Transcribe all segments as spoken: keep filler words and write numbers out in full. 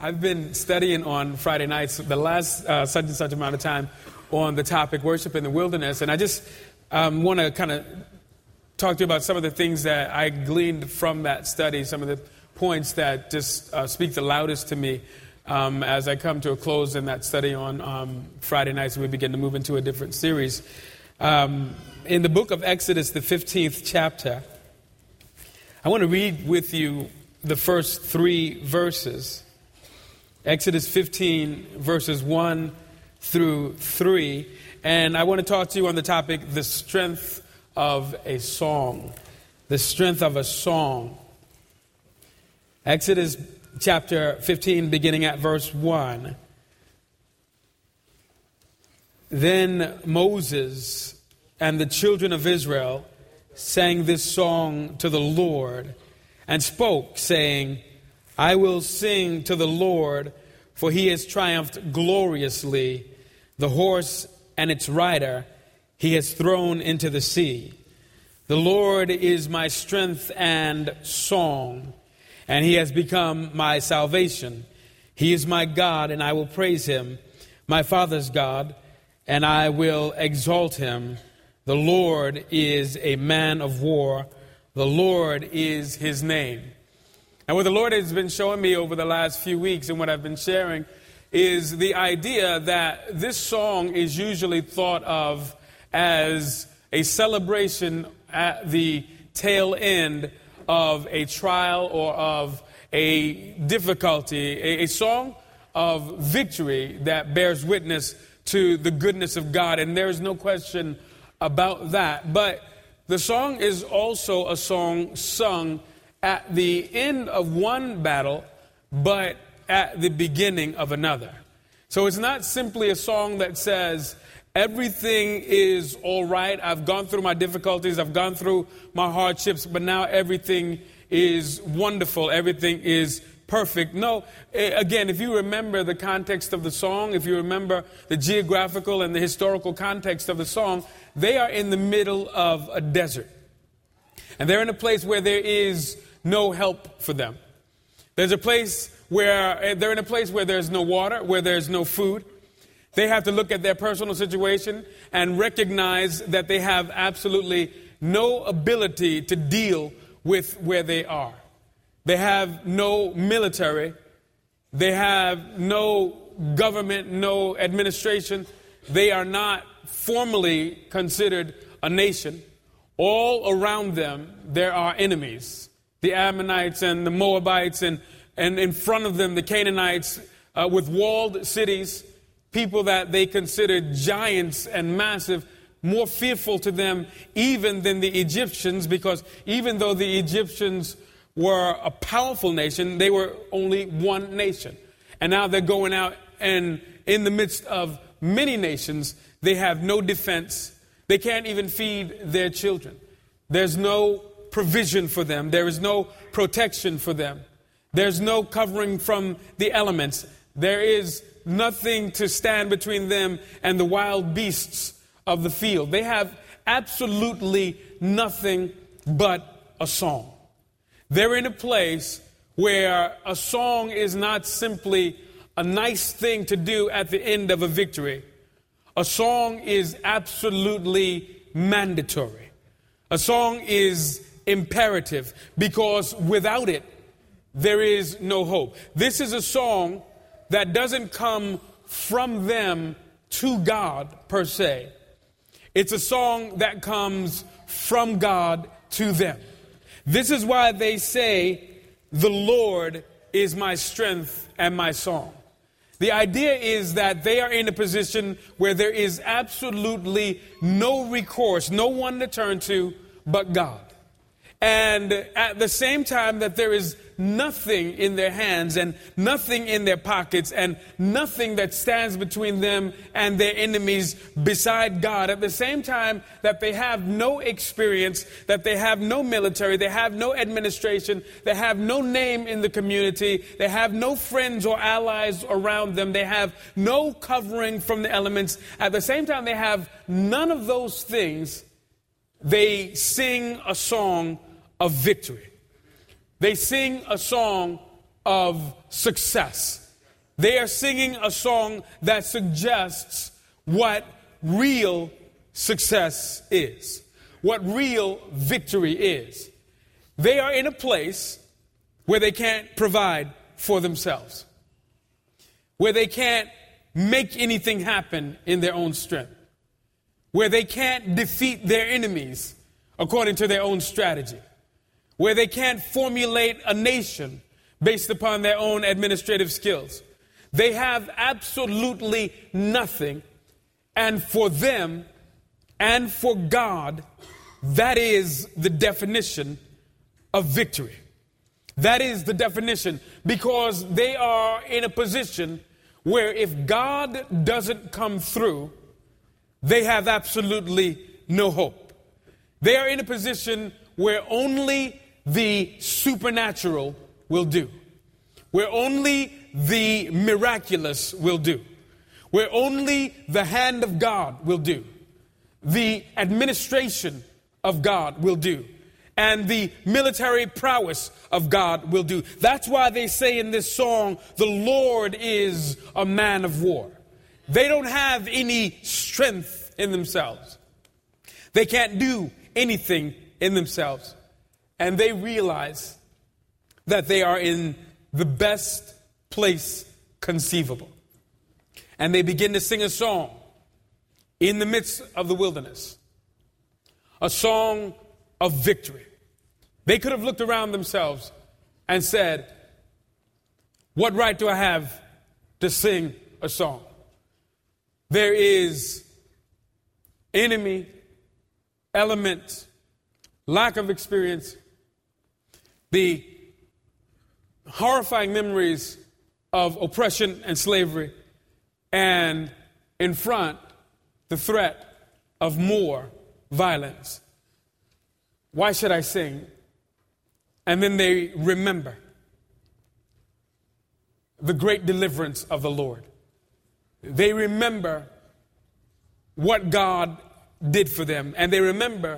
I've been studying on Friday nights, the last uh, such and such amount of time, on the topic worship in the wilderness. And I just um, want to kind of talk to you about some of the things that I gleaned from that study, some of the points that just uh, speak the loudest to me um, as I come to a close in that study on um, Friday nights, and we begin to move into a different series. Um, in the book of Exodus, the fifteenth chapter, I want to read with you the first three verses. Exodus fifteen, verses one through three. And I want to talk to you on the topic, the strength of a song. The strength of a song. Exodus chapter fifteen, beginning at verse one. Then Moses and the children of Israel sang this song to the Lord and spoke, saying, I will sing to the Lord, for he has triumphed gloriously. The horse and its rider he has thrown into the sea. The Lord is my strength and song, and he has become my salvation. He is my God, and I will praise him, my father's God, and I will exalt him. The Lord is a man of war. The Lord is his name. And what the Lord has been showing me over the last few weeks and what I've been sharing is the idea that this song is usually thought of as a celebration at the tail end of a trial or of a difficulty, a, a song of victory that bears witness to the goodness of God. And there is no question about that. But the song is also a song sung at the end of one battle, but at the beginning of another. So it's not simply a song that says, everything is all right. I've gone through my difficulties. I've gone through my hardships, but now everything is wonderful. Everything is perfect. No, again, if you remember the context of the song, if you remember the geographical and the historical context of the song, they are in the middle of a desert. And they're in a place where there is no help for them. There's a place where they're in a place where there's no water, where there's no food. They have to look at their personal situation and recognize that they have absolutely no ability to deal with where they are. They have no military. They have no government, no administration. They are not formally considered a nation. All around them, there are enemies. The Ammonites and the Moabites, and, and in front of them, the Canaanites uh, with walled cities, people that they considered giants and massive, more fearful to them even than the Egyptians, because even though the Egyptians were a powerful nation, they were only one nation. And now they're going out, and in the midst of many nations, they have no defense. They can't even feed their children. There's no provision for them. There is no protection for them. There's no covering from the elements. There is nothing to stand between them and the wild beasts of the field. They have absolutely nothing but a song. They're in a place where a song is not simply a nice thing to do at the end of a victory. A song is absolutely mandatory. A song is imperative, because without it, there is no hope. This is a song that doesn't come from them to God per se. It's a song that comes from God to them. This is why they say, the Lord is my strength and my song. The idea is that they are in a position where there is absolutely no recourse, no one to turn to but God. And at the same time that there is nothing in their hands and nothing in their pockets and nothing that stands between them and their enemies beside God, at the same time that they have no experience, that they have no military, they have no administration, they have no name in the community, they have no friends or allies around them, they have no covering from the elements. At the same time they have none of those things, they sing a song of victory. They sing a song of success. They are singing a song that suggests what real success is, what real victory is. They are in a place where they can't provide for themselves, where they can't make anything happen in their own strength, where they can't defeat their enemies according to their own strategy, where they can't formulate a nation based upon their own administrative skills. They have absolutely nothing, and for them and for God, that is the definition of victory. That is the definition, because they are in a position where if God doesn't come through, they have absolutely no hope. They are in a position where only the supernatural will do, where only the miraculous will do, where only the hand of God will do, the administration of God will do, and the military prowess of God will do. That's why they say in this song, the Lord is a man of war. They don't have any strength in themselves. They can't do anything in themselves. And they realize that they are in the best place conceivable. And they begin to sing a song in the midst of the wilderness, a song of victory. They could have looked around themselves and said, what right do I have to sing a song? There is enemy, element, lack of experience, the horrifying memories of oppression and slavery, and in front, the threat of more violence. Why should I sing? And then they remember the great deliverance of the Lord. They remember what God did for them, and they remember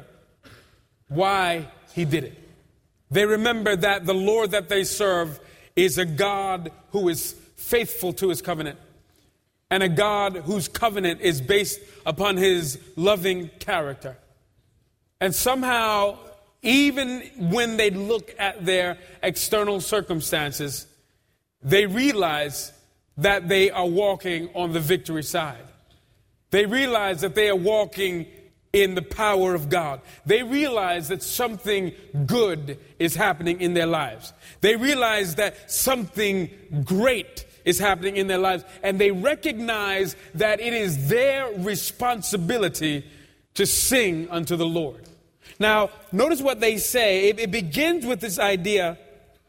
why he did it. They remember that the Lord that they serve is a God who is faithful to his covenant, and a God whose covenant is based upon his loving character. And somehow, even when they look at their external circumstances, they realize that they are walking on the victory side. They realize that they are walking in the power of God. They realize that something good is happening in their lives. They realize that something great is happening in their lives. And they recognize that it is their responsibility to sing unto the Lord. Now, notice what they say. It, it begins with this idea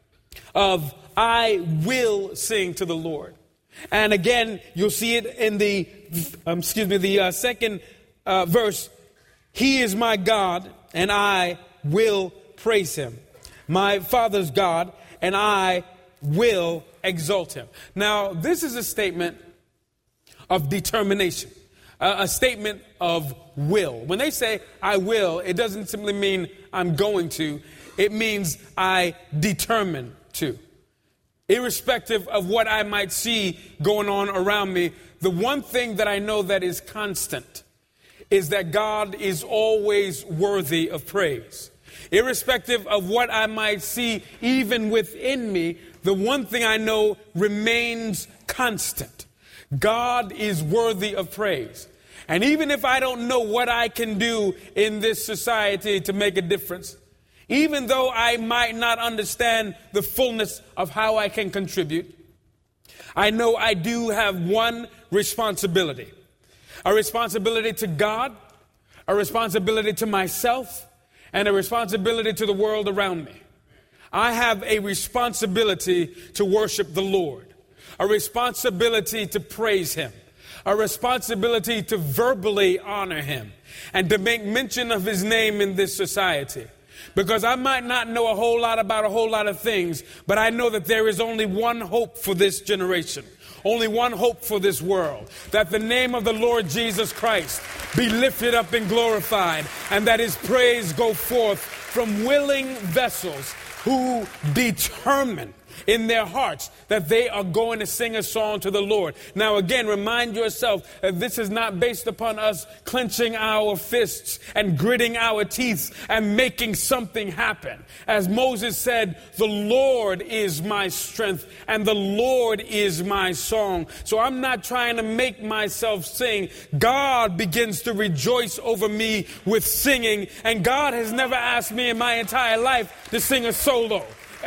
of, I will sing to the Lord. And again, you'll see it in the, um, excuse me, the uh, second uh, verse. He is my God, and I will praise him. My Father's God, and I will exalt him. Now, this is a statement of determination, uh, a statement of will. When they say, I will, it doesn't simply mean I'm going to. It means I determine to. Irrespective of what I might see going on around me, the one thing that I know that is constant is that God is always worthy of praise. Irrespective of what I might see even within me, the one thing I know remains constant. God is worthy of praise. And even if I don't know what I can do in this society to make a difference, even though I might not understand the fullness of how I can contribute, I know I do have one responsibility. A responsibility to God, a responsibility to myself, and a responsibility to the world around me. I have a responsibility to worship the Lord, a responsibility to praise him, a responsibility to verbally honor him, and to make mention of his name in this society. Because I might not know a whole lot about a whole lot of things, but I know that there is only one hope for this generation. Only one hope for this world, that the name of the Lord Jesus Christ be lifted up and glorified, and that his praise go forth from willing vessels who determine in their hearts that they are going to sing a song to the Lord. Now again, remind yourself that this is not based upon us clenching our fists and gritting our teeth and making something happen. As Moses said, the Lord is my strength and the Lord is my song. So I'm not trying to make myself sing. God begins to rejoice over me with singing, and God has never asked me in my entire life to sing a solo.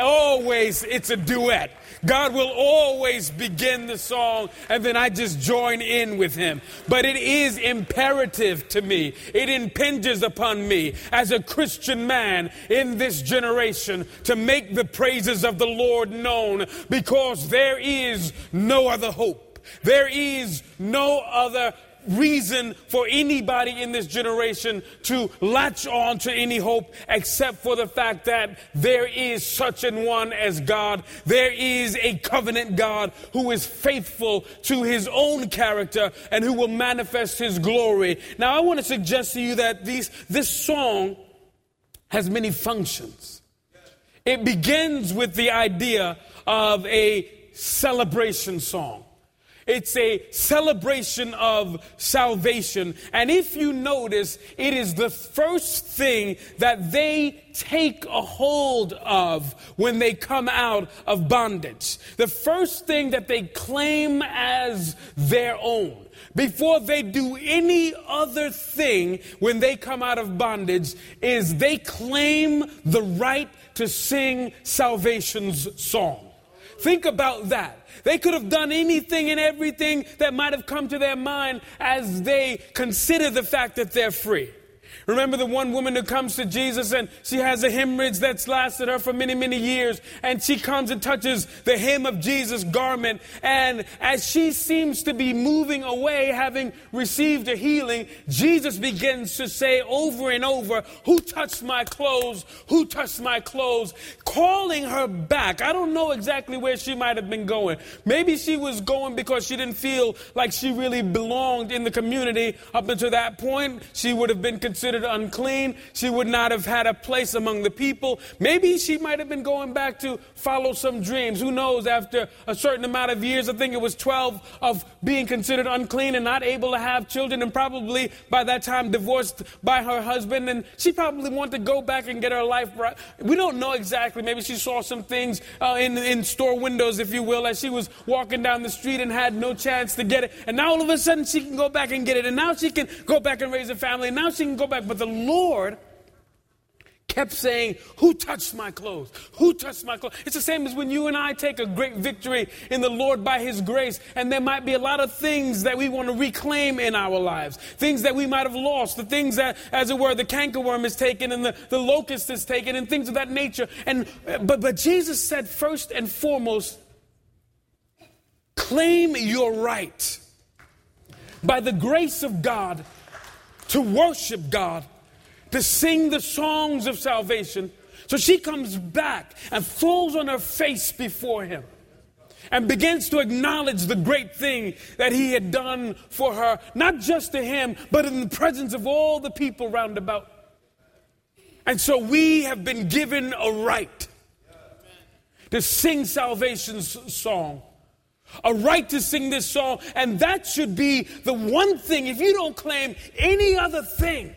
Always it's a duet. God will always begin the song and then I just join in with him. But it is imperative to me. It impinges upon me as a Christian man in this generation to make the praises of the Lord known, because there is no other hope. There is no other reason for anybody in this generation to latch on to any hope except for the fact that there is such an one as God. There is a covenant God who is faithful to his own character and who will manifest his glory. Now I want to suggest to you that these, this song has many functions. It begins with the idea of a celebration song. It's a celebration of salvation. And if you notice, it is the first thing that they take a hold of when they come out of bondage. The first thing that they claim as their own. Before they do any other thing when they come out of bondage is they claim the right to sing salvation's song. Think about that. They could have done anything and everything that might have come to their mind as they consider the fact that they're free. Remember the one woman who comes to Jesus and she has a hemorrhage that's lasted her for many, many years. And she comes and touches the hem of Jesus' garment. And as she seems to be moving away, having received a healing, Jesus begins to say over and over, "Who touched my clothes? Who touched my clothes?" Calling her back. I don't know exactly where she might have been going. Maybe she was going because she didn't feel like she really belonged in the community. Up until that point, she would have been considered unclean. She would not have had a place among the people. Maybe she might have been going back to follow some dreams. Who knows? After a certain amount of years, I think it was twelve, of being considered unclean and not able to have children, and probably by that time divorced by her husband, and she probably wanted to go back and get her life right. We don't know exactly. Maybe she saw some things uh, in, in store windows, if you will, as she was walking down the street and had no chance to get it. And now all of a sudden she can go back and get it. And now she can go back and raise a family. And now she can go back. But the Lord kept saying, "Who touched my clothes? Who touched my clothes?" It's the same as when you and I take a great victory in the Lord by his grace. And there might be a lot of things that we want to reclaim in our lives. Things that we might have lost. The things that, as it were, the cankerworm is taken and the, the locust is taken and things of that nature. And but, but Jesus said, first and foremost, claim your right by the grace of God to worship God, to sing the songs of salvation. So she comes back and falls on her face before him and begins to acknowledge the great thing that he had done for her, not just to him, but in the presence of all the people round about. And so we have been given a right to sing salvation's song. A right to sing this song. And that should be the one thing, if you don't claim any other thing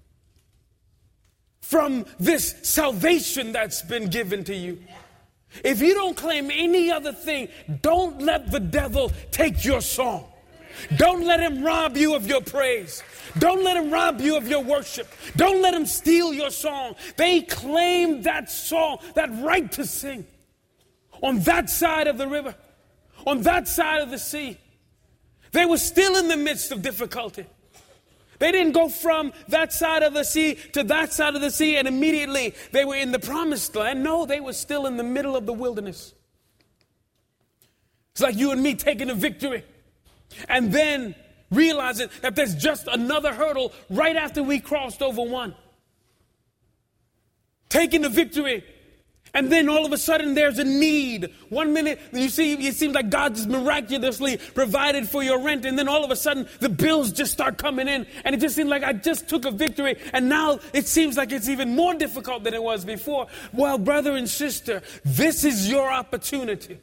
from this salvation that's been given to you. If you don't claim any other thing, don't let the devil take your song. Don't let him rob you of your praise. Don't let him rob you of your worship. Don't let him steal your song. They claim that song, that right to sing on that side of the river. On that side of the sea. They were still in the midst of difficulty. They didn't go from that side of the sea to that side of the sea and immediately they were in the promised land. No, they were still in the middle of the wilderness. It's like you and me taking a victory and then realizing that there's just another hurdle right after we crossed over one. Taking the victory And then all of a sudden there's a need. One minute you see, it seems like God just miraculously provided for your rent. And then all of a sudden the bills just start coming in. And it just seems like I just took a victory. And now it seems like it's even more difficult than it was before. Well, brother and sister, this is your opportunity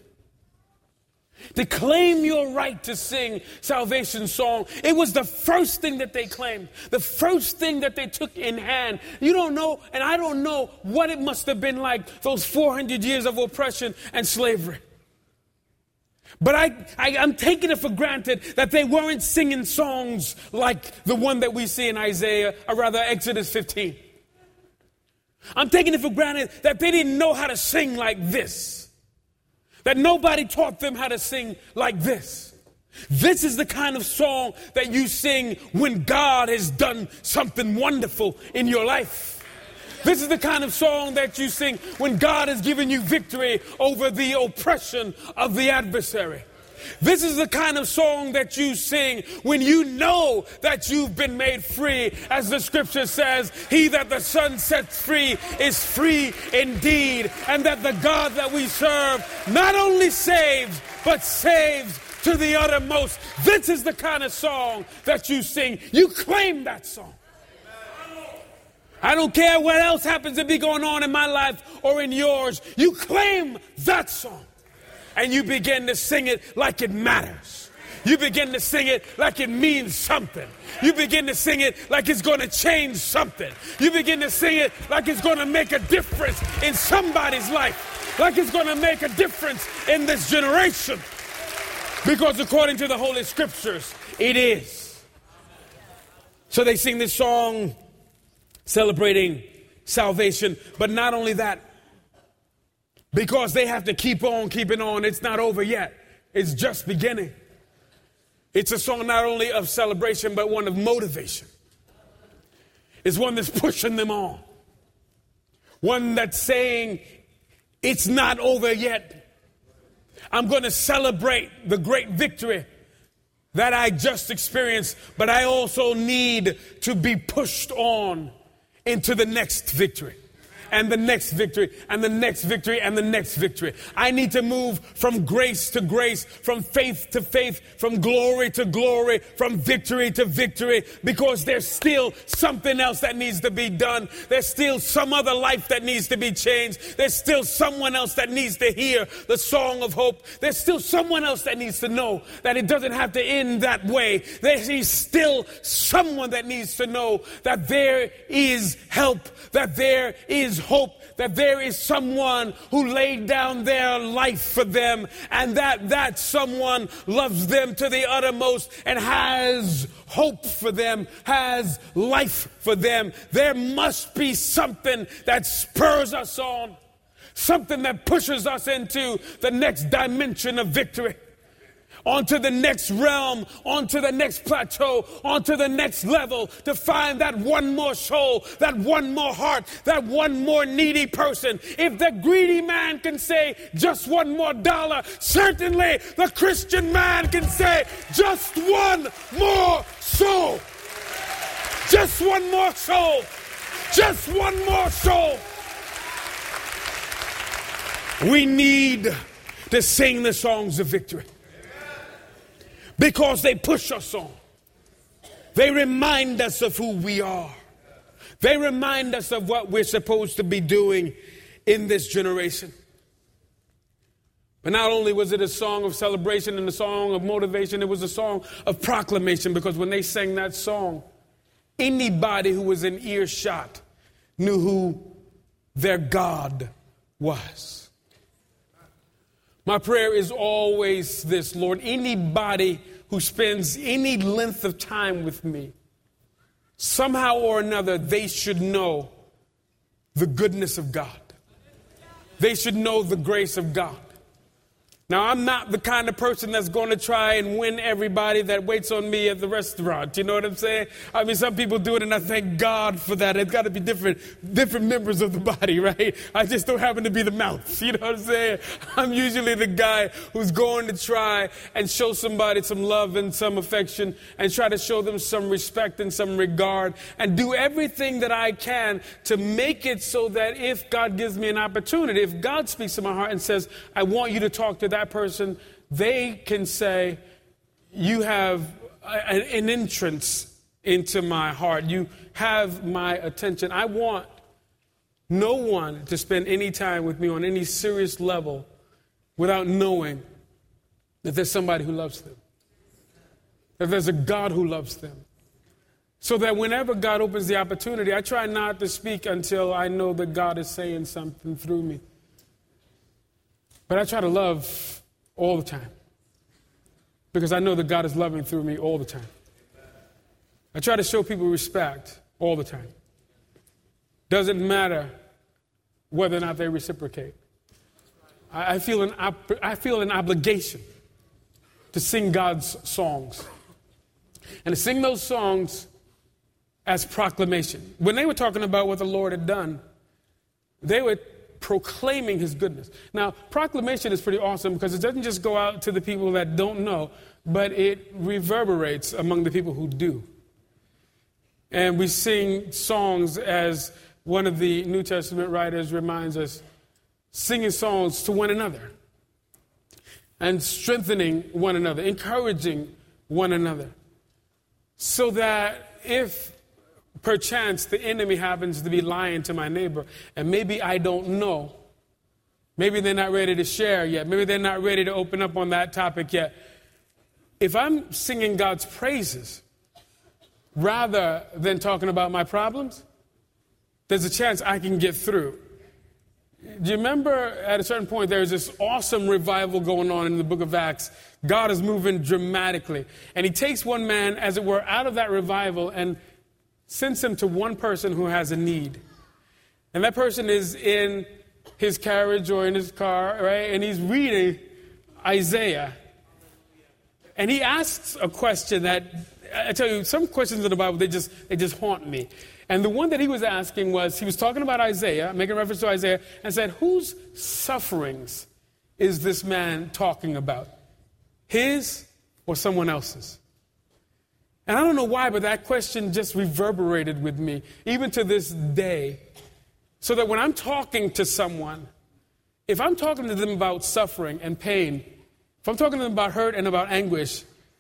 to claim your right to sing salvation song. It was the first thing that they claimed, the first thing that they took in hand. You don't know, and I don't know what it must have been like, those four hundred years of oppression and slavery. But I, I, I'm taking it for granted that they weren't singing songs like the one that we see in Isaiah, or rather Exodus fifteen. I'm taking it for granted that they didn't know how to sing like this. That nobody taught them how to sing like this. This is the kind of song that you sing when God has done something wonderful in your life. This is the kind of song that you sing when God has given you victory over the oppression of the adversary. This is the kind of song that you sing when you know that you've been made free. As the scripture says, he that the Son sets free is free indeed. And that the God that we serve not only saves, but saves to the uttermost. This is the kind of song that you sing. You claim that song. I don't care what else happens to be going on in my life or in yours. You claim that song. And you begin to sing it like it matters. You begin to sing it like it means something. You begin to sing it like it's going to change something. You begin to sing it like it's going to make a difference in somebody's life. Like it's going to make a difference in this generation. Because according to the Holy Scriptures, it is. So they sing this song celebrating salvation. But not only that, because they have to keep on keeping on. It's not over yet. It's just beginning. It's a song not only of celebration, but one of motivation. It's one that's pushing them on. One that's saying, it's not over yet. I'm going to celebrate the great victory that I just experienced, but I also need to be pushed on into the next victory. And the next victory, and the next victory, and the next victory. I need to move from grace to grace, from faith to faith, from glory to glory, from victory to victory, because there's still something else that needs to be done. There's still some other life that needs to be changed. There's still someone else that needs to hear the song of hope. There's still someone else that needs to know that it doesn't have to end that way. There's still someone that needs to know that there is help, that there is hope, that there is someone who laid down their life for them, and that that someone loves them to the uttermost and has hope for them, has life for them. There must be something that spurs us on, something that pushes us into the next dimension of victory, onto the next realm, onto the next plateau, onto the next level, to find that one more soul, that one more heart, that one more needy person. If the greedy man can say just one more dollar, certainly the Christian man can say just one more soul. Just one more soul. Just one more soul. We need to sing the songs of victory. Because they push us on. They remind us of who we are. They remind us of what we're supposed to be doing in this generation. But not only was it a song of celebration and a song of motivation, it was a song of proclamation, because when they sang that song, anybody who was in earshot knew who their God was. My prayer is always this, Lord, anybody who spends any length of time with me, somehow or another, they should know the goodness of God. They should know the grace of God. Now, I'm not the kind of person that's going to try and win everybody that waits on me at the restaurant. You know what I'm saying? I mean, some people do it, and I thank God for that. It's got to be different different members of the body, right? I just don't happen to be the mouth. You know what I'm saying? I'm usually the guy who's going to try and show somebody some love and some affection and try to show them some respect and some regard and do everything that I can to make it so that if God gives me an opportunity, if God speaks to my heart and says, I want you to talk to that that person, they can say, you have a, an entrance into my heart. You have my attention. I want no one to spend any time with me on any serious level without knowing that there's somebody who loves them, that there's a God who loves them. So that whenever God opens the opportunity, I try not to speak until I know that God is saying something through me. But I try to love all the time because I know that God is loving through me all the time. I try to show people respect all the time. Doesn't matter whether or not they reciprocate. I, I feel an op- I feel an obligation to sing God's songs and to sing those songs as proclamation. When they were talking about what the Lord had done, they were proclaiming his goodness. Now, proclamation is pretty awesome because it doesn't just go out to the people that don't know, but it reverberates among the people who do. And we sing songs, as one of the New Testament writers reminds us, singing songs to one another and strengthening one another, encouraging one another, so that if perchance the enemy happens to be lying to my neighbor, and maybe I don't know. Maybe they're not ready to share yet. Maybe they're not ready to open up on that topic yet. If I'm singing God's praises rather than talking about my problems, there's a chance I can get through. Do you remember at a certain point there's this awesome revival going on in the book of Acts? God is moving dramatically. And he takes one man, as it were, out of that revival and sends him to one person who has a need. And that person is in his carriage or in his car, right? And he's reading Isaiah. And he asks a question that, I tell you, some questions in the Bible, they just they just haunt me. And the one that he was asking was, he was talking about Isaiah, making reference to Isaiah, and said, whose sufferings is this man talking about? His or someone else's? And I don't know why, but that question just reverberated with me, even to this day. So that when I'm talking to someone, if I'm talking to them about suffering and pain, if I'm talking to them about hurt and about anguish,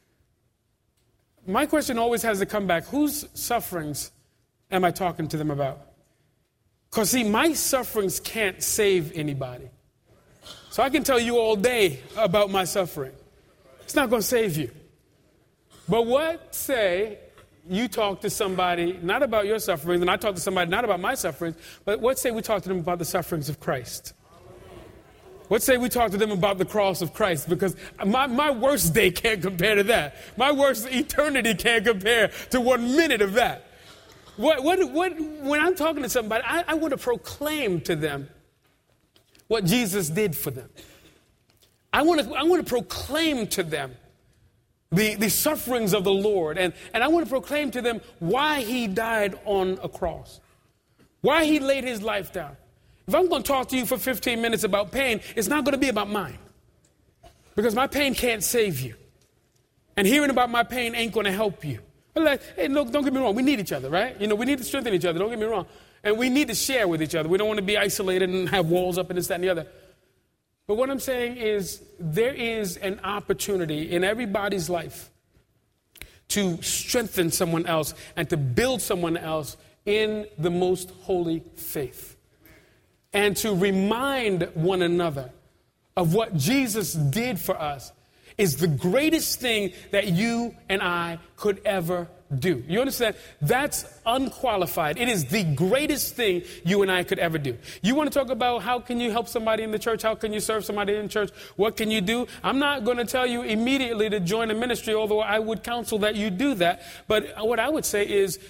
my question always has to come back, whose sufferings am I talking to them about? Because, see, my sufferings can't save anybody. So I can tell you all day about my suffering. It's not going to save you. But what say you talk to somebody not about your sufferings, and I talk to somebody not about my sufferings, but what say we talk to them about the sufferings of Christ? What say we talk to them about the cross of Christ? Because my, my worst day can't compare to that. My worst eternity can't compare to one minute of that. What, what, what, when I'm talking to somebody, I, I want to proclaim to them what Jesus did for them. I want to, I want to proclaim to them The, the sufferings of the Lord. And, and I want to proclaim to them why he died on a cross. Why he laid his life down. If I'm going to talk to you for fifteen minutes about pain, it's not going to be about mine. Because my pain can't save you. And hearing about my pain ain't going to help you. But like, hey, look, don't get me wrong. We need each other, right? You know, we need to strengthen each other. Don't get me wrong. And we need to share with each other. We don't want to be isolated and have walls up and this, that, and the other. But what I'm saying is there is an opportunity in everybody's life to strengthen someone else and to build someone else in the most holy faith. And to remind one another of what Jesus did for us is the greatest thing that you and I could ever do. You understand? That's unqualified. It is the greatest thing you and I could ever do. You want to talk about how can you help somebody in the church? How can you serve somebody in church? What can you do? I'm not going to tell you immediately to join a ministry, although I would counsel that you do that. But what I would say is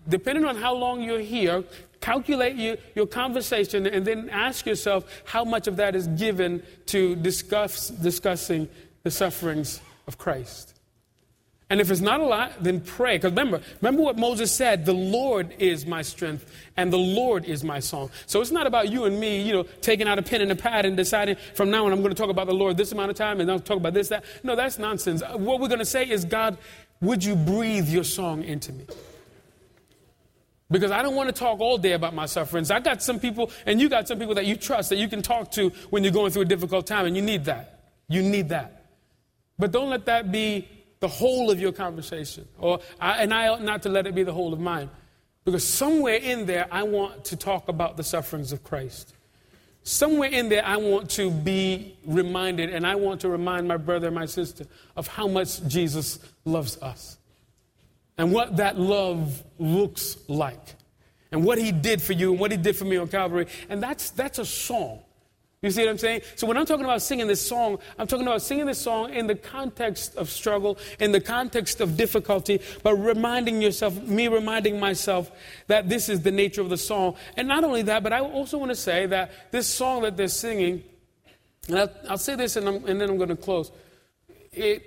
depending on how long you're here, calculate your, your conversation and then ask yourself how much of that is given to discuss discussing the sufferings of Christ. And if it's not a lot, then pray. Because remember, remember what Moses said, the Lord is my strength and the Lord is my song. So it's not about you and me, you know, taking out a pen and a pad and deciding from now on I'm going to talk about the Lord this amount of time and I'll talk about this, that. No, that's nonsense. What we're going to say is, God, would you breathe your song into me? Because I don't want to talk all day about my sufferings. I got some people, and you got some people that you trust, that you can talk to when you're going through a difficult time, and you need that. You need that. But don't let that be the whole of your conversation. Or I, and I ought not to let it be the whole of mine. Because somewhere in there, I want to talk about the sufferings of Christ. Somewhere in there, I want to be reminded, and I want to remind my brother and my sister of how much Jesus loves us. And what that love looks like. And what he did for you and what he did for me on Calvary. And that's that's a song. You see what I'm saying? So when I'm talking about singing this song, I'm talking about singing this song in the context of struggle, in the context of difficulty, but reminding yourself, me reminding myself that this is the nature of the song. And not only that, but I also want to say that this song that they're singing, and I'll, I'll say this and, I'm, and then I'm going to close, it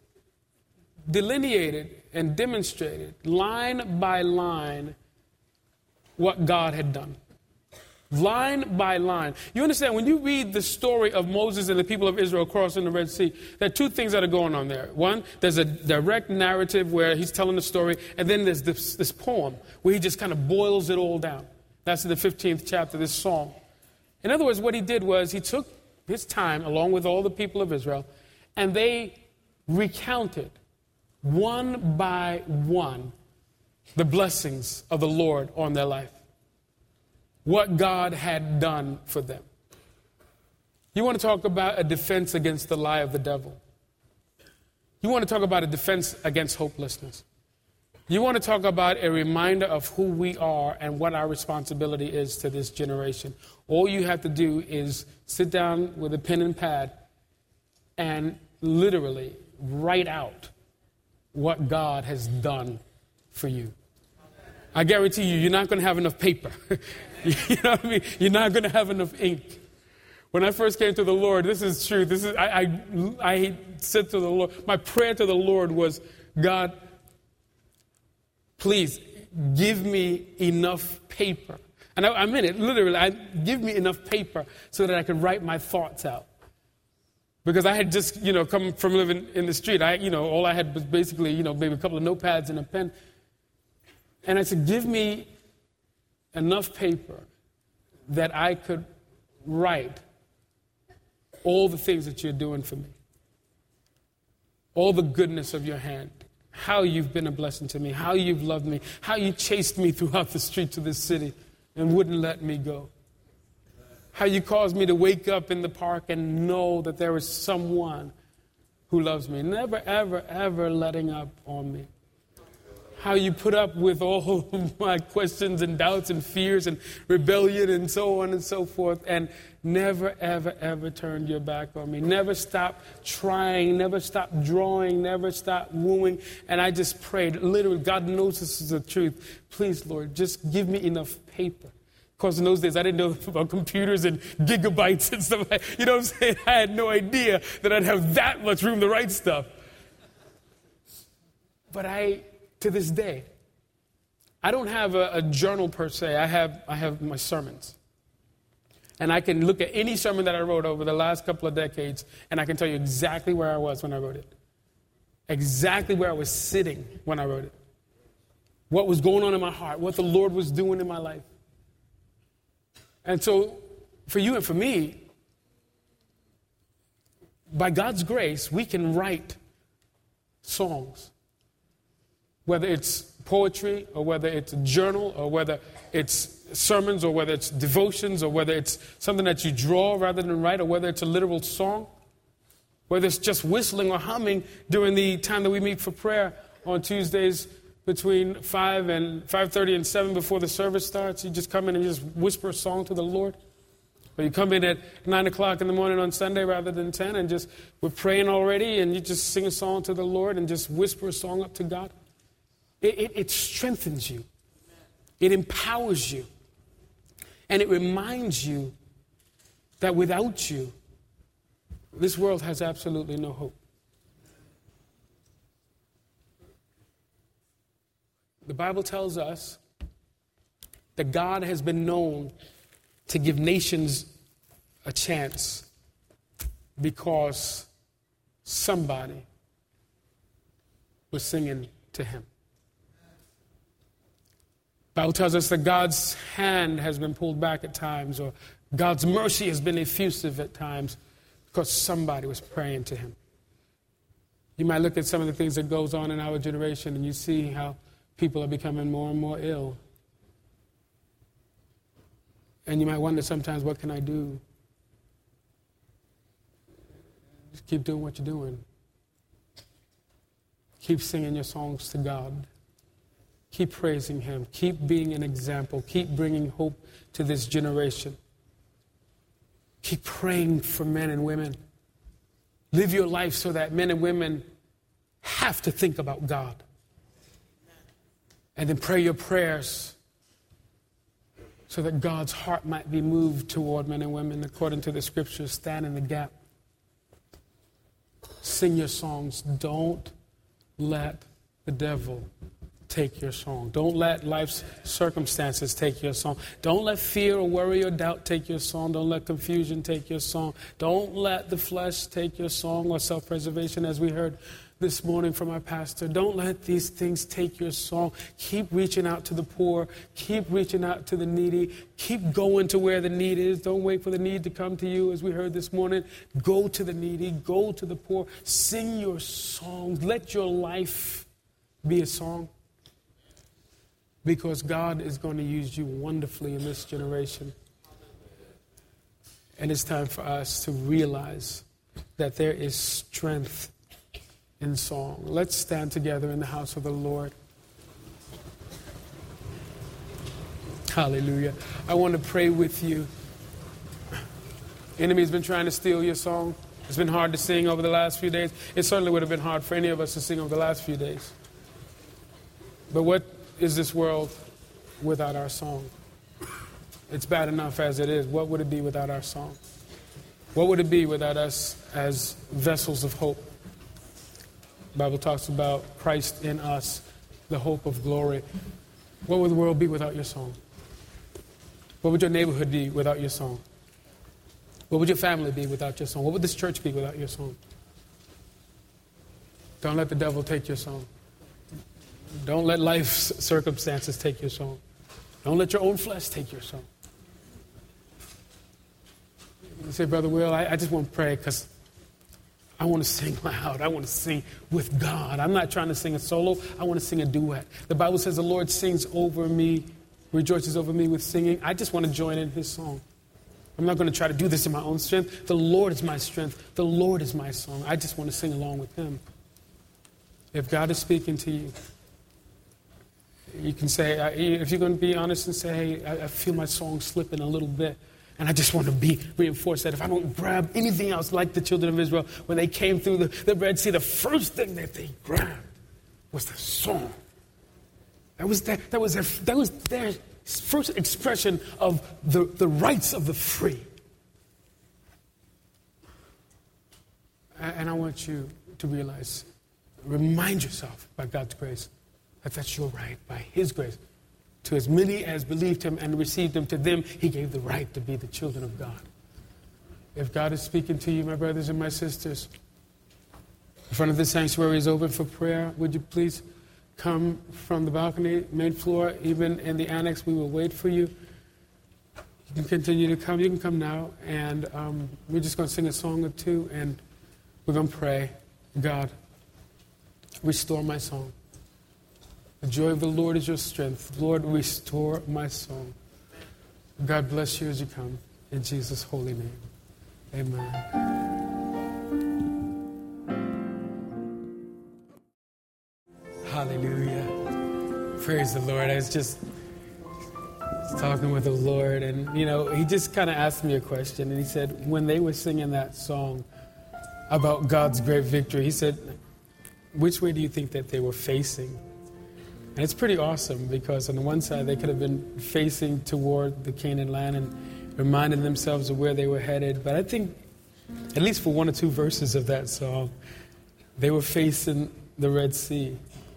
delineated and demonstrated line by line what God had done. Line by line. You understand, when you read the story of Moses and the people of Israel crossing the Red Sea, there are two things that are going on there. One, there's a direct narrative where he's telling the story, and then there's this, this poem where he just kind of boils it all down. That's in the fifteenth chapter, this song. In other words, what he did was he took his time, along with all the people of Israel, and they recounted one by one the blessings of the Lord on their life. What God had done for them. You want to talk about a defense against the lie of the devil. You want to talk about a defense against hopelessness. You want to talk about a reminder of who we are and what our responsibility is to this generation. All you have to do is sit down with a pen and pad and literally write out what God has done for you. I guarantee you, you're not going to have enough paper. You know what I mean? You're not going to have enough ink. When I first came to the Lord, this is true. This is I, I, I said to the Lord, my prayer to the Lord was, God, please give me enough paper. And I, I meant it, literally. I, give me enough paper so that I could write my thoughts out. Because I had just, you know, come from living in the street. I, you know, all I had was basically, you know, maybe a couple of notepads and a pen. And I said, give me enough paper that I could write all the things that you're doing for me. All the goodness of your hand. How you've been a blessing to me. How you've loved me. How you chased me throughout the streets of this city and wouldn't let me go. How you caused me to wake up in the park and know that there is someone who loves me. Never, ever, ever letting up on me. How you put up with all of my questions and doubts and fears and rebellion and so on and so forth, and never, ever, ever turned your back on me. Never stopped trying, never stopped drawing, never stopped wooing. And I just prayed, literally, God knows this is the truth. Please, Lord, just give me enough paper. Of course, in those days, I didn't know about computers and gigabytes and stuff like that. You know what I'm saying? I had no idea that I'd have that much room to write stuff. But I... To this day, I don't have a, a journal per se. I have I have my sermons. And I can look at any sermon that I wrote over the last couple of decades, and I can tell you exactly where I was when I wrote it. Exactly where I was sitting when I wrote it. What was going on in my heart, what the Lord was doing in my life. And so, for you and for me, by God's grace, we can write songs. Whether it's poetry or whether it's a journal or whether it's sermons or whether it's devotions or whether it's something that you draw rather than write or whether it's a literal song, whether it's just whistling or humming during the time that we meet for prayer on Tuesdays between five and five thirty and seven before the service starts. You just come in and just whisper a song to the Lord. Or you come in at nine o'clock in the morning on Sunday rather than ten and just, we're praying already and you just sing a song to the Lord and just whisper a song up to God. It, it, it strengthens you. It empowers you. And it reminds you that without you, this world has absolutely no hope. The Bible tells us that God has been known to give nations a chance because somebody was singing to him. The Bible tells us that God's hand has been pulled back at times, or God's mercy has been effusive at times because somebody was praying to him. You might look at some of the things that goes on in our generation and you see how people are becoming more and more ill. And you might wonder sometimes, what can I do? Just keep doing what you're doing. Keep singing your songs to God. Keep praising him. Keep being an example. Keep bringing hope to this generation. Keep praying for men and women. Live your life so that men and women have to think about God. And then pray your prayers so that God's heart might be moved toward men and women according to the scriptures. Stand in the gap. Sing your songs. Don't let the devil take your song. Don't let life's circumstances take your song. Don't let fear or worry or doubt take your song. Don't let confusion take your song. Don't let the flesh take your song, or self-preservation, as we heard this morning from our pastor. Don't let these things take your song. Keep reaching out to the poor. Keep reaching out to the needy. Keep going to where the need is. Don't wait for the need to come to you, as we heard this morning. Go to the needy. Go to the poor. Sing your songs. Let your life be a song. Because God is going to use you wonderfully in this generation. And it's time for us to realize that there is strength in song. Let's stand together in the house of the Lord. Hallelujah. I want to pray with you. The enemy's been trying to steal your song. It's been hard to sing over the last few days. It certainly would have been hard for any of us to sing over the last few days. But what is this world without our song? It's bad enough as it is. What would it be without our song? What would it be without us as vessels of hope? The Bible talks about Christ in us, the hope of glory. What would the world be without your song? What would your neighborhood be without your song? What would your family be without your song? What would this church be without your song? Don't let the devil take your song. Don't let life's circumstances take your song. Don't let your own flesh take your song. You say, Brother Will, I, I just want to pray because I want to sing loud. I want to sing with God. I'm not trying to sing a solo. I want to sing a duet. The Bible says the Lord sings over me, rejoices over me with singing. I just want to join in his song. I'm not going to try to do this in my own strength. The Lord is my strength. The Lord is my song. I just want to sing along with him. If God is speaking to you, you can say, if you're going to be honest and say, hey, I feel my song slipping a little bit, and I just want to be reinforced that if I don't grab anything else like the children of Israel, when they came through the, the Red Sea, the first thing that they grabbed was the song. That was their, that was their, that was their first expression of the, the rights of the free. And I want you to realize, remind yourself by God's grace, that that's your right by his grace. To as many as believed him and received him, to them he gave the right to be the children of God. If God is speaking to you, my brothers and my sisters, in front of the sanctuary is open for prayer. Would you please come from the balcony, main floor, even in the annex? We will wait for you. You can continue to come. You can come now. And um, we're just going to sing a song or two, and we're going to pray. God, restore my song. The joy of the Lord is your strength. Lord, restore my song. God bless you as you come. In Jesus' holy name. Amen. Hallelujah. Praise the Lord. I was just talking with the Lord, and, you know, he just kind of asked me a question, and he said, when they were singing that song about God's great victory, he said, which way do you think that they were facing? And it's pretty awesome because on the one side they could have been facing toward the Canaan land and reminding themselves of where they were headed. But I think, at least for one or two verses of that song, they were facing the Red Sea.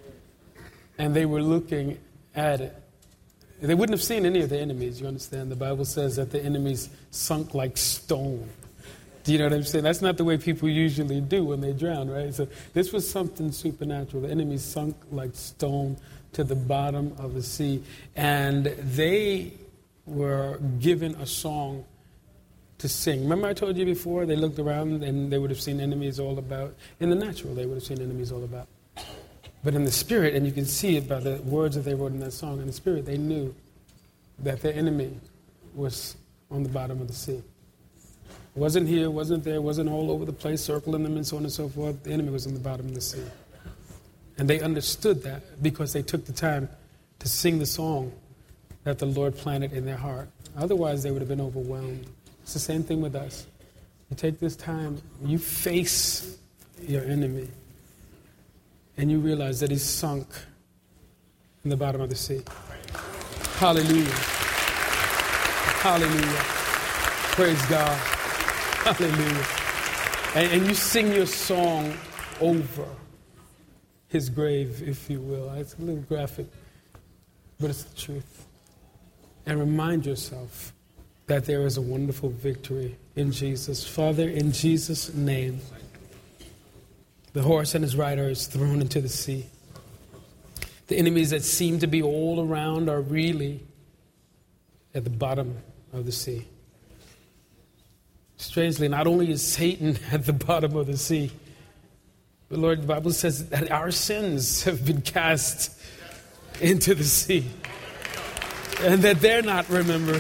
And they were looking at it. They wouldn't have seen any of the enemies, you understand? The Bible says that the enemies sunk like stone. Do you know what I'm saying? That's not the way people usually do when they drown, right? So this was something supernatural. The enemies sunk like stone to the bottom of the sea. And they were given a song to sing. Remember I told you before, they looked around and they would have seen enemies all about. In the natural, they would have seen enemies all about. But in the spirit, and you can see it by the words that they wrote in that song, in the spirit, they knew that their enemy was on the bottom of the sea. Wasn't here, wasn't there, wasn't all over the place, circling them and so on and so forth. The enemy was on the bottom of the sea. And they understood that because they took the time to sing the song that the Lord planted in their heart. Otherwise, they would have been overwhelmed. It's the same thing with us. You take this time, you face your enemy, and you realize that he's sunk in the bottom of the sea. Hallelujah. Hallelujah. Praise God. Hallelujah. And, and you sing your song over his grave, if you will. It's a little graphic, but it's the truth. And remind yourself that there is a wonderful victory in Jesus. Father, in Jesus' name, the horse and his rider is thrown into the sea. The enemies that seem to be all around are really at the bottom of the sea. Strangely, not only is Satan at the bottom of the sea, but Lord, the Bible says that our sins have been cast into the sea and that they're not remembered.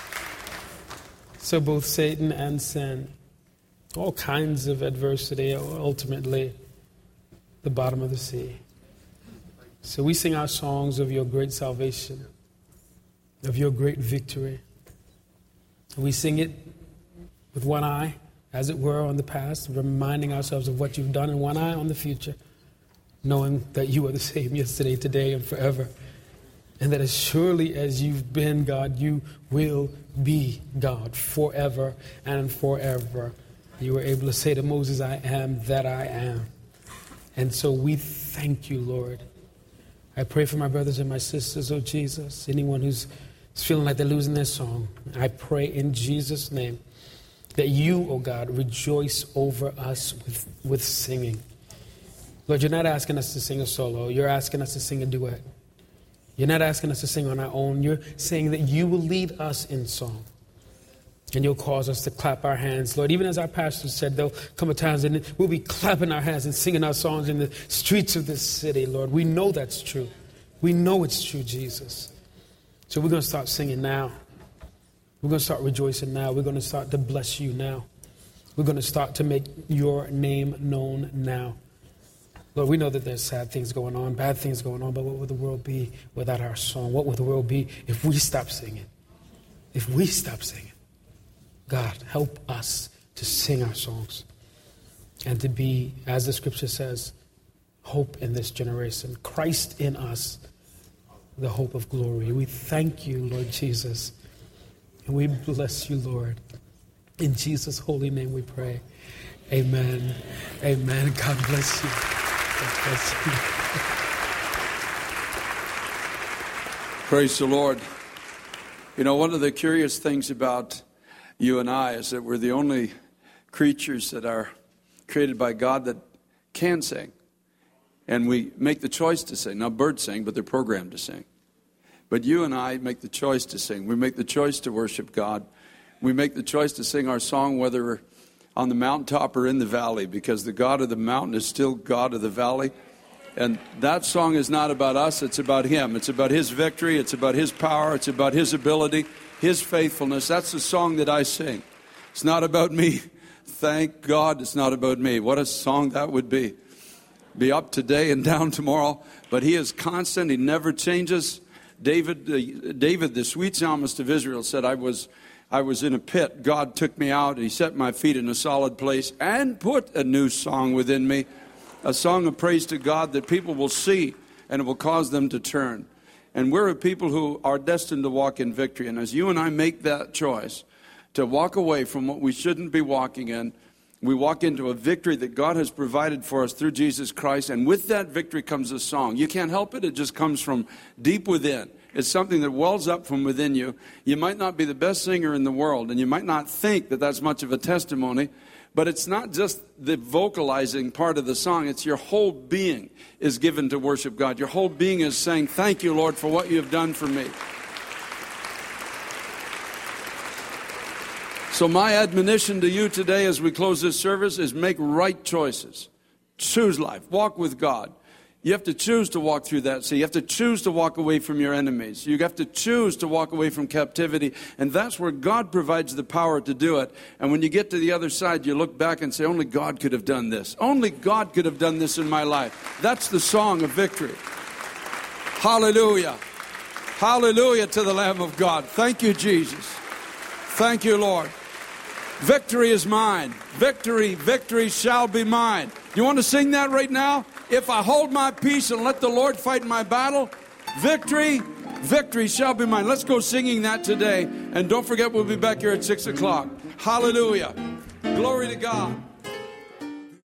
So both Satan and sin, all kinds of adversity, are ultimately the bottom of the sea. So we sing our songs of your great salvation, of your great victory. We sing it with one eye, as it were, on the past, reminding ourselves of what you've done, and one eye on the future, knowing that you are the same yesterday, today, and forever. And that as surely as you've been God, you will be God forever and forever. You were able to say to Moses, I am that I am. And so we thank you, Lord. I pray for my brothers and my sisters, oh Jesus, anyone who's feeling like they're losing their song. I pray in Jesus' name that you, oh God, rejoice over us with, with singing. Lord, you're not asking us to sing a solo. You're asking us to sing a duet. You're not asking us to sing on our own. You're saying that you will lead us in song. And you'll cause us to clap our hands. Lord, even as our pastor said, there'll come a time when we'll be clapping our hands and singing our songs in the streets of this city, Lord. We know that's true. We know it's true, Jesus. So we're going to start singing now. We're going to start rejoicing now. We're going to start to bless you now. We're going to start to make your name known now. Lord, we know that there's sad things going on, bad things going on, but what would the world be without our song? What would the world be if we stop singing? If we stop singing? God, help us to sing our songs and to be, as the scripture says, hope in this generation. Christ in us, the hope of glory. We thank you, Lord Jesus, and we bless you, Lord. In Jesus' holy name we pray. Amen. Amen. God bless you. God bless you. Praise the Lord. You know, one of the curious things about you and I is that we're the only creatures that are created by God that can sing. And we make the choice to sing. Now, birds sing, but they're programmed to sing. But you and I make the choice to sing. We make the choice to worship God. We make the choice to sing our song, whether we're on the mountaintop or in the valley, because the God of the mountain is still God of the valley. And that song is not about us, it's about Him. It's about His victory, it's about His power, it's about His ability, His faithfulness. That's the song that I sing. It's not about me. Thank God it's not about me. What a song that would be. Be up today and down tomorrow. But He is constant. He never changes. David, uh, David, the sweet psalmist of Israel, said, I was, I was in a pit. God took me out. He set my feet in a solid place and put a new song within me. A song of praise to God that people will see and it will cause them to turn. And we're a people who are destined to walk in victory. And as you and I make that choice to walk away from what we shouldn't be walking in, we walk into a victory that God has provided for us through Jesus Christ. And with that victory comes a song. You can't help it. It just comes from deep within. It's something that wells up from within you. You might not be the best singer in the world, and you might not think that that's much of a testimony, but it's not just the vocalizing part of the song. It's your whole being is given to worship God. Your whole being is saying, thank you, Lord, for what you have done for me. So my admonition to you today as we close this service is make right choices. Choose life. Walk with God. You have to choose to walk through that sea. You have to choose to walk away from your enemies. You have to choose to walk away from captivity. And that's where God provides the power to do it. And when you get to the other side, you look back and say, only God could have done this. Only God could have done this in my life. That's the song of victory. Hallelujah. Hallelujah to the Lamb of God. Thank you, Jesus. Thank you, Lord. Victory is mine. Victory, victory shall be mine. You want to sing that right now? If I hold my peace and let the Lord fight my battle, victory, victory shall be mine. Let's go singing that today. And don't forget, we'll be back here at six o'clock. Hallelujah. Glory to God.